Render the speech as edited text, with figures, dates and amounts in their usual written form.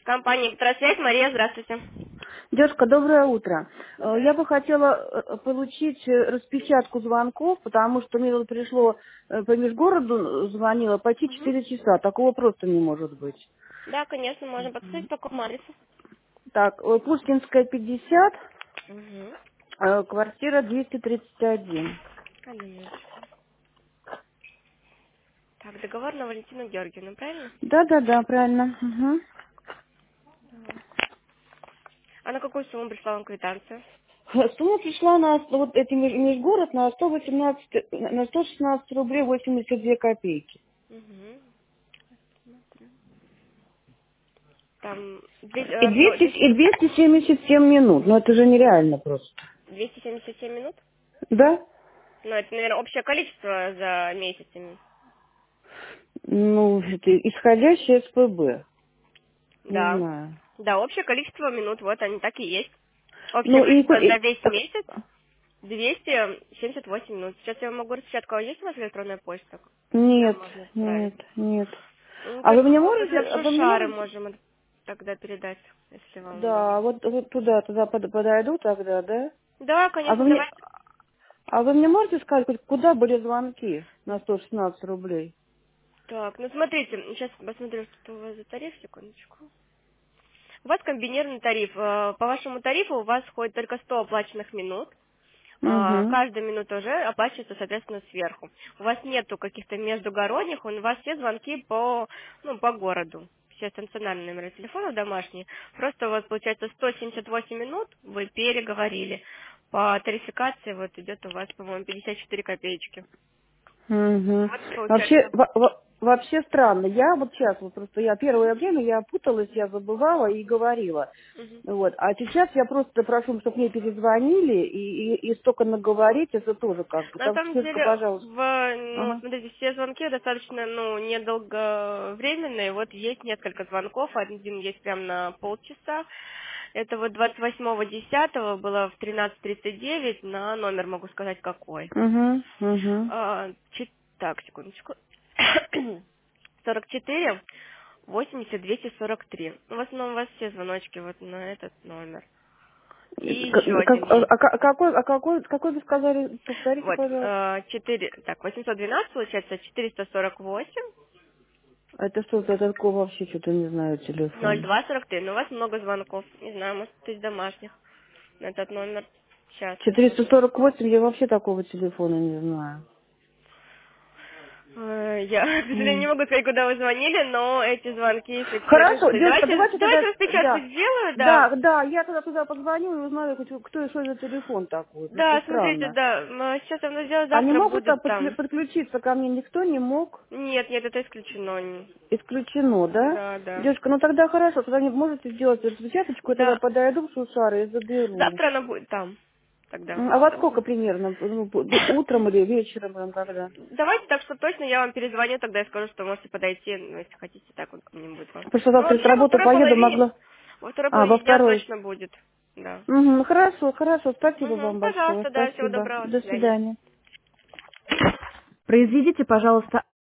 Компания «Электросвязь», Мария, здравствуйте. Девушка, доброе утро. Я бы Здравствуйте. хотела получить распечатку звонков, потому что мне вот пришло по межгороду, звонила почти Мгм. 4 часа. Такого просто не может быть. Да, конечно, можем подписать по какому адресу. Так, Пушкинская, 50, Угу. квартира 231. Одну минуточку. Так, договор на Валентину Георгиевну, правильно? Да, правильно. Мгм. А на какую сумму пришла вам квитанция? Сумма пришла на вот эти межгород на 118, на 116 рублей 82 копейки. Угу. Там И 200, и 277 минут. Но это же нереально просто. 277 минут? Да? Ну, это, наверное, общее количество за месяцами. Ну, это исходящее СПБ. Не Да. знаю. Да, общее количество минут, вот они так и есть. Общее Ну, количество за весь так, месяц 278 минут. Сейчас я могу распечатку. А есть у вас электронная почта? Куда нет, можно отправить? нет, нет. Ну, А вы только мне мы можете, возле а вы мне Шушары можете, можем тогда передать, если вам удобно. да, вот туда подойду тогда, да? Да, А вы конечно, мне, давайте. а вы мне можете сказать, хоть куда были звонки на 116 рублей? Так, ну смотрите, сейчас посмотрю, что у вас за тариф, секундочку. У вас комбинированный тариф. По вашему тарифу у вас ходит только 100 оплаченных минут. Угу, Каждая минута уже оплачивается, соответственно, сверху. У вас нету каких-то междугородних, у вас все звонки по городу. Все стационарные номера телефона домашние. Просто у вас получается 178 минут, вы переговорили. По тарификации вот идет у вас, по-моему, 54 копеечки. угу. Вот Вообще, получается. вообще странно. Я вот сейчас, вот просто я первое время я путалась, я забывала и говорила. Мгм. Вот. А сейчас я просто прошу, чтобы мне перезвонили и столько наговорить, это тоже как бы. На Так самом что только, деле, пожалуйста. Ага. смотрите, все звонки достаточно, недолговременные. Вот есть несколько звонков, один есть прям на полчаса. Это вот 28.10 было в 13:39 на номер, могу сказать, какой. Угу, угу. Так, секундочку. 44 80 243. В основном у вас все звоночки вот на этот номер. И еще один есть. Какой вы сказали? Повторите, Вот, пожалуйста. 812, получается, 448, Это что за такое вообще что-то не знаю телефон. 0243. Но у вас много звонков. Не знаю, может, из домашних на этот номер. Сейчас. 448 я вообще такого телефона не знаю. Я, к сожалению, не могу сказать, куда вы звонили, но эти звонки Хорошо, фиксируются. девочка, давайте Давайте тогда, распечатку да, сделаю, да. да, я тогда туда позвоню и узнаю, кто и что за телефон такой. Просто Да, смотрите, странно. да, сейчас я вам сделаю, А не завтра могут там будет там. подключиться ко мне никто не мог? Нет, нет, это исключено. Исключено, да? Да, да. Девушка, ну тогда хорошо, тогда не можете сделать распечаточку, я тогда Да, подойду в Шушары и заберу. завтра она будет там тогда. А во сколько примерно? Ну, утром или вечером, когда? Давайте так, что точно я вам перезвоню, тогда я скажу, что можете подойти, ну, если хотите, так вот ко мне будет вам. Потому что Ну, завтра с вообще, работы поеду, могла... во второй Во половине дня второй. точно будет, да. Угу, хорошо, спасибо Угу, вам большое, пожалуйста, да, всего спасибо. доброго, до До свидания. свидания. Произведите, пожалуйста,